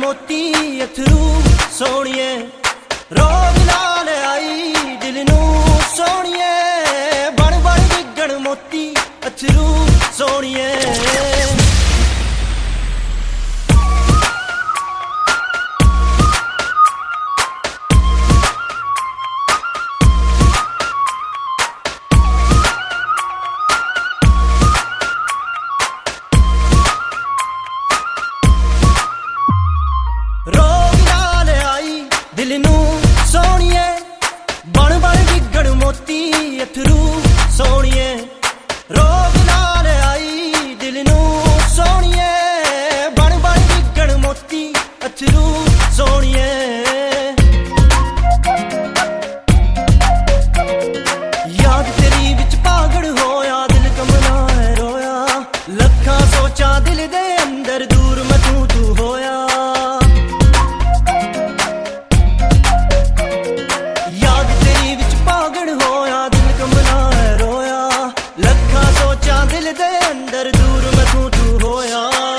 मोती अथरू सोनिए रोग नाल आई दिल नू सोनिए बन बन डिगण मोती अथरू सोनिए रोग नाल आई दिल नू सोनिए बन बन डिगण मोती अथरू सोनिए रोग नाल आई दिल नू सोनिए बन बन डिगण मोती अथरू सोनिए याद तेरी विच पागल होया दिल कमला है रोया लखां सोचा दिल दे अंदर दूर मैं तू होया दिल दे अंदर दूर मैं तू होया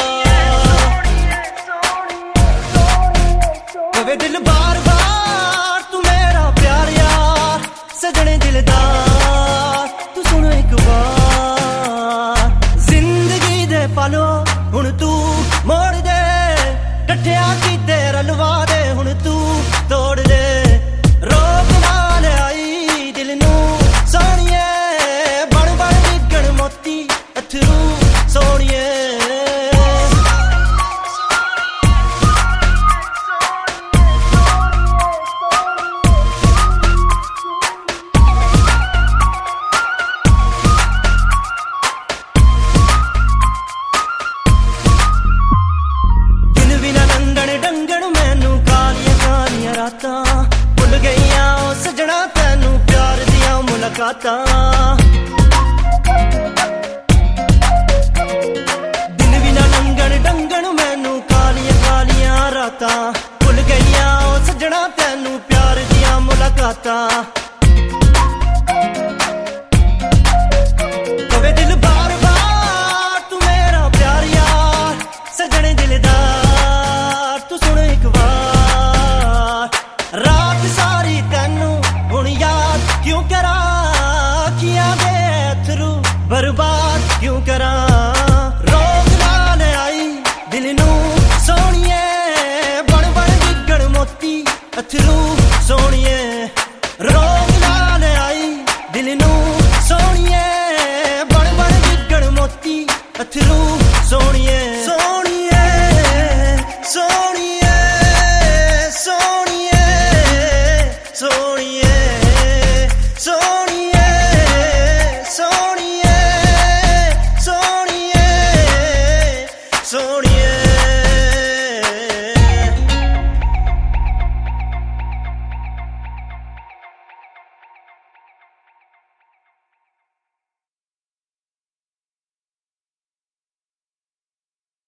कवे दिल बार बार तू मेरा प्यार यार सजने दिलदार तू सुन एक बार जिंदगी दे पालो हुण तू मोड़ दे डठिया कीते रलवा दे हुण तू तोड़ दे रोग नाल आई दिल नू सोनिए बन बन डिगण मोती अथरू सोनिए दिन बिना लंघण डंगण मैनू कालियां कालियां रातां भुल गईयां ओ सजना तैनू प्यार दियां मुलाकातां डंगण मैनू कालियां कालियां रातां भुल गईयां ओ सजना तैनू प्यार दियां मुलाकातां कवे दिल बार बार तू मेरा प्यार यार सजने दिलदार तू सुन एक बार रात सारी तैनू हुण याद क्यों करा अखियां दे अथरू बर्बाद क्यों करा